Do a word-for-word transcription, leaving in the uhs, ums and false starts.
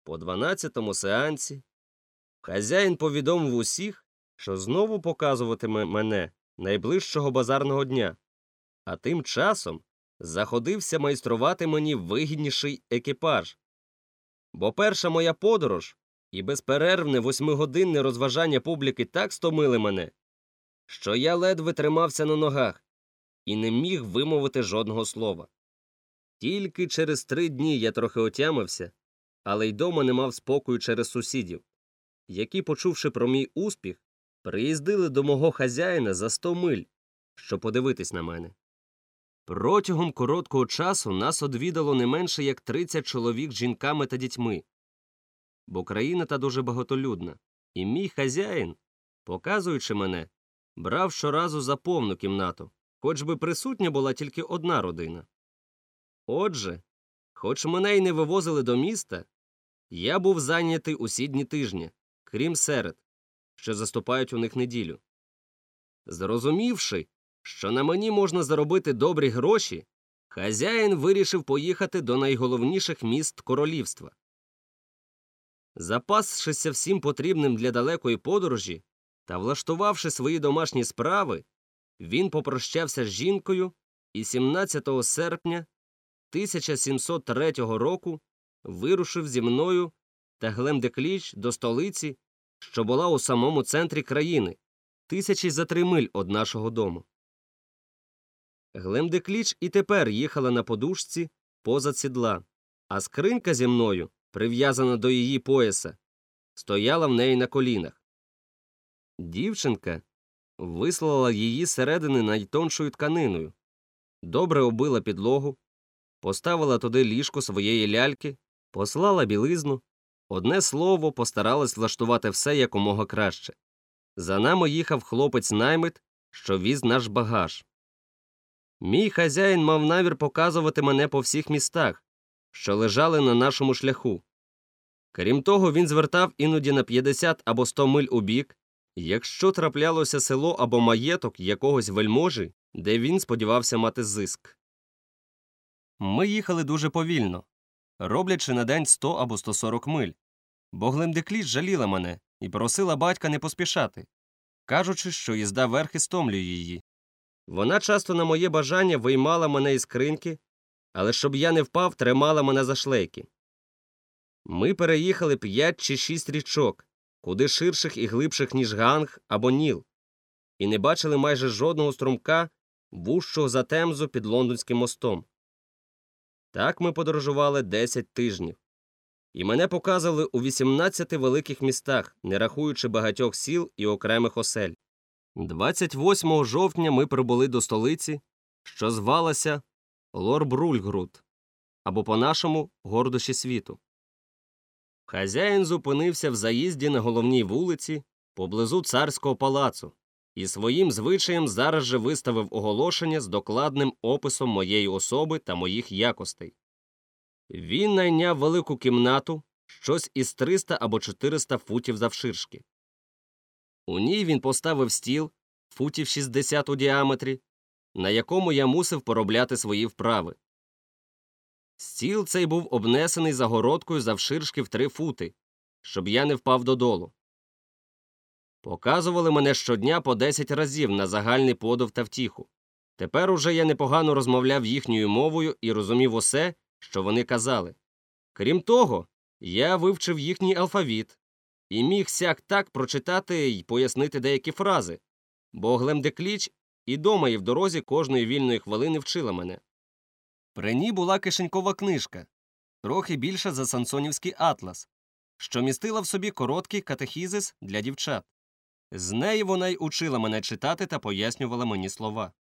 По дванадцятому сеансі хазяїн повідомив усіх, що знову показуватиме мене найближчого базарного дня, а тим часом заходився майструвати мені вигідніший екіпаж. Бо перша моя подорож і безперервне восьмигодинне розважання публіки так стомили мене, що я ледве тримався на ногах і не міг вимовити жодного слова. Тільки через три дні я трохи отямився, але й дома не мав спокою через сусідів, які, почувши про мій успіх, приїздили до мого хазяїна за сто миль, щоб подивитись на мене. Протягом короткого часу нас одвідало не менше як тридцять чоловік з жінками та дітьми, бо країна та дуже багатолюдна, і мій хазяїн, показуючи мене, брав щоразу за повну кімнату, хоч би присутня була тільки одна родина. Отже, хоч мене й не вивозили до міста, я був зайнятий усі дні тижня, крім серед, що заступають у них неділю. Зрозумівши, що на мені можна заробити добрі гроші, хазяїн вирішив поїхати до найголовніших міст королівства. Запасшися всім потрібним для далекої подорожі та влаштувавши свої домашні справи, він попрощався з жінкою і сімнадцятого серпня тисяча сімсот третього року вирушив зі мною та Глемдекліч до столиці, що була у самому центрі країни, тисячі за три миль од нашого дому. Глемдекліч і тепер їхала на подушці позад сідла, а скринька зі мною, прив'язана до її пояса, стояла в неї на колінах. Дівчинка вислала її зсередини найтоншою тканиною, добре оббила підлогу, поставила туди ліжко своєї ляльки, послала білизну, одне слово, постаралась влаштувати все якомога краще. За нами їхав хлопець-наймит, що віз наш багаж. Мій хазяїн мав намір показувати мене по всіх містах, що лежали на нашому шляху. Крім того, він звертав іноді на п'ятдесят або сто миль у бік, якщо траплялося село або маєток якогось вельможі, де він сподівався мати зиск. Ми їхали дуже повільно, роблячи на день сто або сто сорок миль, бо Глемдекліч жаліла мене і просила батька не поспішати, кажучи, що їзда верхи стомлює її. Вона часто на моє бажання виймала мене із скриньки, але щоб я не впав, тримала мене за шлейки. Ми переїхали п'ять чи шість річок, куди ширших і глибших, ніж Ганг або Ніл, і не бачили майже жодного струмка, вужчого за Темзу під Лондонським мостом. Так ми подорожували десять тижнів. І мене показували у вісімнадцяти великих містах, не рахуючи багатьох сіл і окремих осель. двадцять восьмого жовтня ми прибули до столиці, що звалася Лорбрульгруд, або по-нашому Гордощі світу. Хазяїн зупинився в заїзді на головній вулиці поблизу царського палацу і своїм звичаєм зараз же виставив оголошення з докладним описом моєї особи та моїх якостей. Він найняв велику кімнату, щось із триста або чотириста футів завширшки. У ній він поставив стіл, футів шістдесят у діаметрі, на якому я мусив поробляти свої вправи. Стіл цей був обнесений загородкою завширшки в три фути, щоб я не впав додолу. Показували мене щодня по десять разів на загальний подив та втіху. Тепер уже я непогано розмовляв їхньою мовою і розумів усе, що вони казали. Крім того, я вивчив їхній алфавіт і міг сяк-так прочитати й пояснити деякі фрази, бо Глемдекліч і дома, і в дорозі кожної вільної хвилини вчила мене. При ній була кишенькова книжка, трохи більша за Сансонівський атлас, що містила в собі короткий катехізис для дівчат. З неї вона й учила мене читати та пояснювала мені слова.